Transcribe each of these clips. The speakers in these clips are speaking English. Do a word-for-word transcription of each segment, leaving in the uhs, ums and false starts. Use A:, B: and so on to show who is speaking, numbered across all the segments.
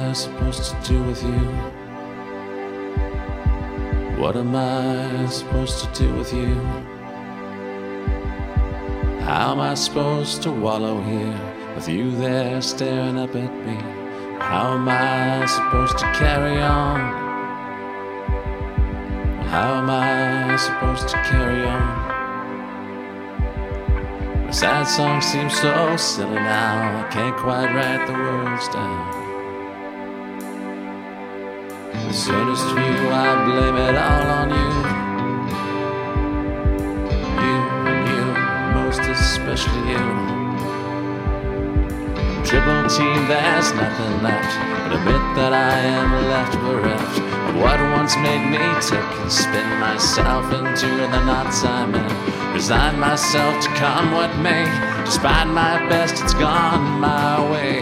A: I supposed to do with you? What am I supposed to do with you? How am I supposed to wallow here with you there staring up at me? How am I supposed to carry on? How am I supposed to carry on? The sad song seems so silly now, I can't quite write the words down. The soonest view, I blame it all on you. You, you, most especially you. Triple team, there's nothing left but admit that I am left bereft of what once made me tick and spin myself into the knots I'm in. Resign myself to come what may. Despite my best, it's gone my way.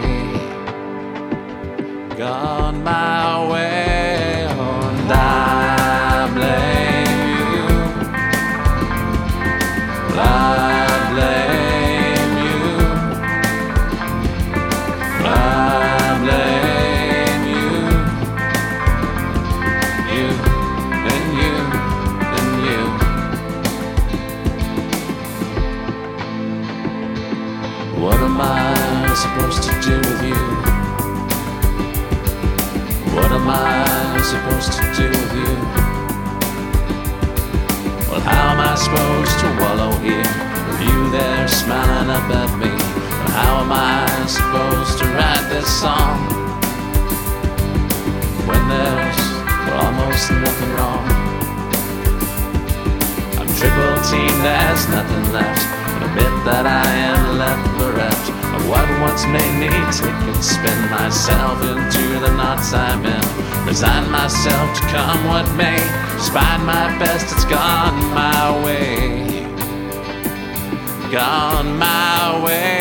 A: Gone my way, oh, and I blame you. I blame you. I blame you. You and you and you. What am I supposed to do with you? What am I supposed to do with you? Well, how am I supposed to wallow here with you there smiling up at me? Well, how am I supposed to write this song when there's well, almost nothing wrong? I'm triple team, there's nothing left but admit that I am left bereft of what once made me tick and spin myself into the knots I'm in. Resign myself to come what may. Despite my best, it's gone my way. Gone my way.